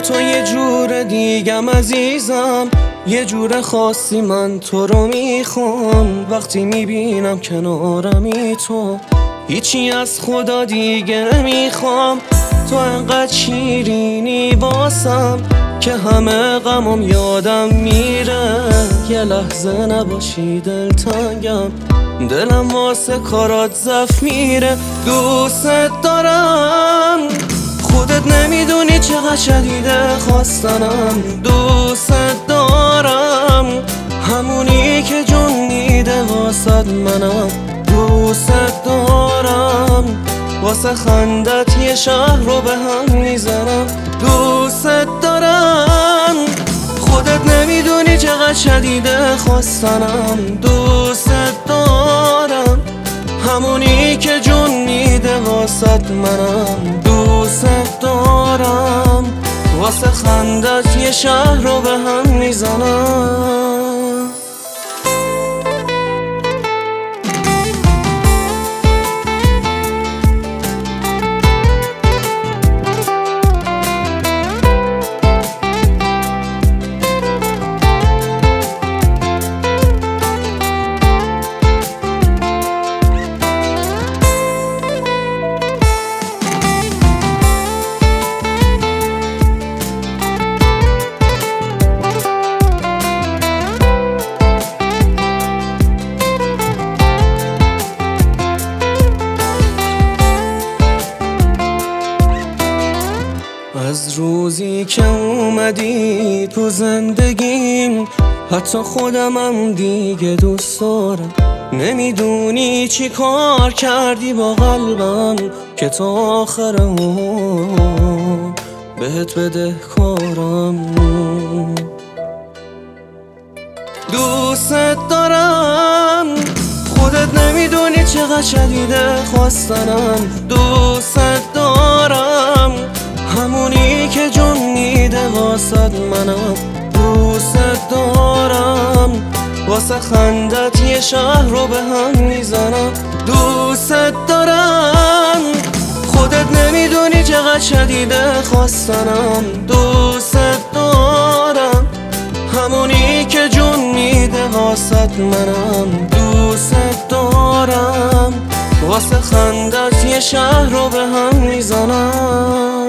تو یه جور دیگم عزیزم، یه جور خاصی من تو رو میخوام. وقتی میبینم کنارمی تو هیچی از خدا دیگه نمیخوام. تو انقدر شیرینی واسم که همه غمم یادم میره. یه لحظه نباشی دلتنگم، دلم واسه کارات ضعف میره. دوست دارم، خودت نمیدونی چقدر شدیده خواستنم. دوست دارم، همونی که جون میده واسد منم. دوست دارم، واسه خندت یه شهر رو به هم میزنم. دوست دارم، خودت نمیدونی چقدر شدیده خواستنم. دوست دارم، همونی که جون میده واسد منم. دوست دارم، واسه خندت یه شهر رو به هم میزنم. از روزی که اومدی تو زندگیم حتی خودمم دیگه دوست دارم. نمیدونی چی کار کردی با قلبم که تا آخر عمر بهت بدهکارم. دوست دارم، خودت نمیدونی چقدر شدیده خواستنم. دوست دارم، همونی که جون میده واسد منم. دوست دارم، واسه خندت یه شهر رو به هم میزنم. دوست دارم، خودت نمیدونی چقدر شدیده خواستنم. دوست دارم، همونی که جون میده واسد منم. دوست دارم، واسه خندت یه شهر رو به هم میزنم.